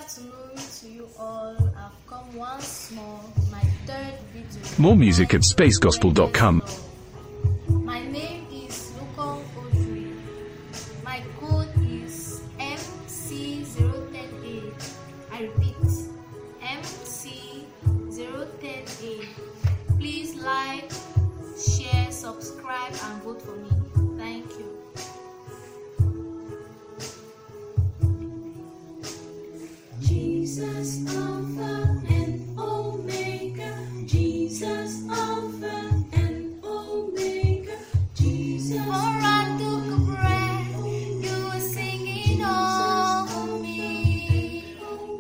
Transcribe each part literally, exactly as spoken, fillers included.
afternoon to you all. I've come once more, my third video. More music at space gospel dot com. My name is Lukong Audrey. My code is M C zero one zero A. I repeat, M C zero one zero A. Please like, share, subscribe, and vote for me. Thank you. Jesus, Alpha and Omega. Jesus, Alpha and Omega. Jesus. For I took a breath, you were singing over me.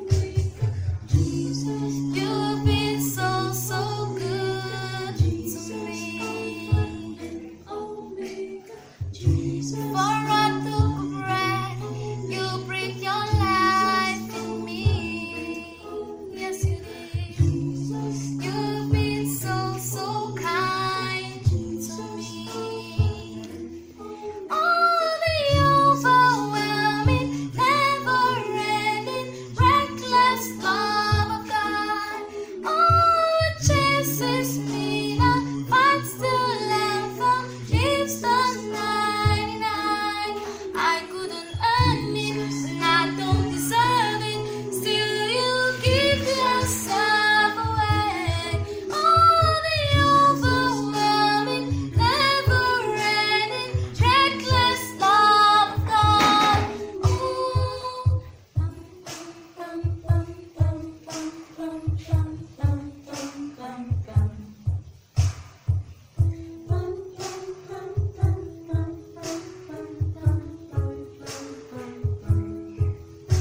Jesus. You've been so, so good to me. Omega. Jesus. For I took a breath, you breathed your life in me. Yes, you did. You've been so, so kind to me. Oh, the overwhelming, never-ending, reckless love of God. Oh, it chases me now, fights till ever, leaves the ninety-nine. I couldn't earn it, and I don't deserve it. Still, you give yourself away. Oh, the overwhelming, never-ending, reckless love of God. Ooh. Bum, bum, bum, bum, bum, bum, bum, bum, bum, bum. Bum, bum, bum, bum, bum, bum, bum, bum, bum, bum, bum.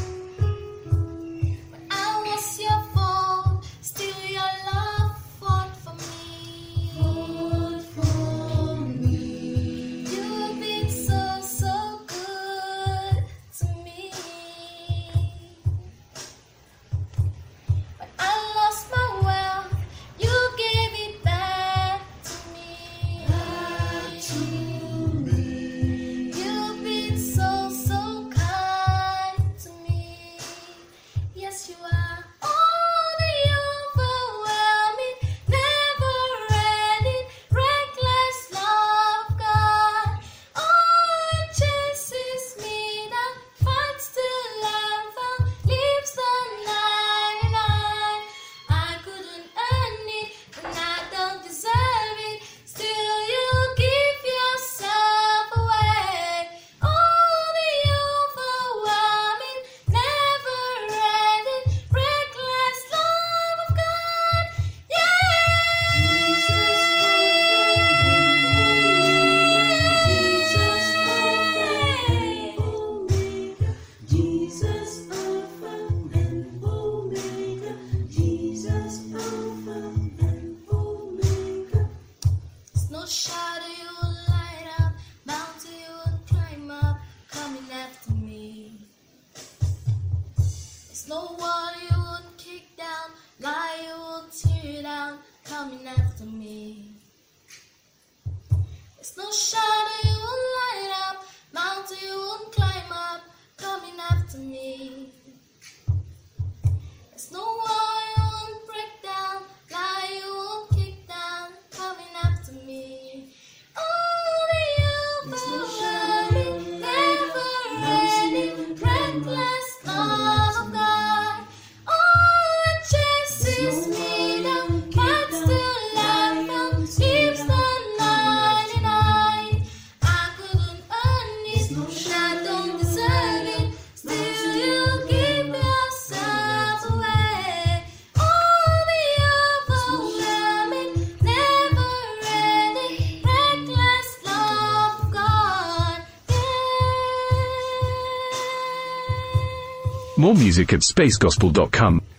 When I was your fault, still your love fought for me. Fought for me. You've been so, so good to me. When I lost my wealth, you gave it back to me. Back to me. You've been so, so kind to me. Yes, you are. Oh, the overwhelming, never-ending, reckless love of God. Oh, it chases me down, fights till I'm found, leaves the ninety-nine. I couldn't earn it, and I don't deserve it. Still, you give yourself away. Oh, the overwhelming, never-ending, reckless love of God. Jesus, Alpha and Omega. Jesus, Alpha and Omega. There's no shadow you will light up, mountain you will climb up, coming after me. There's no wall you won't kick down, lie you won't tear down, coming after me. There's no shadow you will light up, mountain you won't climb up, coming after me. There's no wall you won't break down, lie you won't kick down, coming after me. Oh, the overwhelming, never-ending, reckless love of God. Oh, it chases me down, fights till I'm found, leaves the ninety-nine. I couldn't earn it, and I don't deserve it. Still, you give yourself away. Oh, the overwhelming, never-ending, reckless love of God. Yeah. More music at space gospel dot com.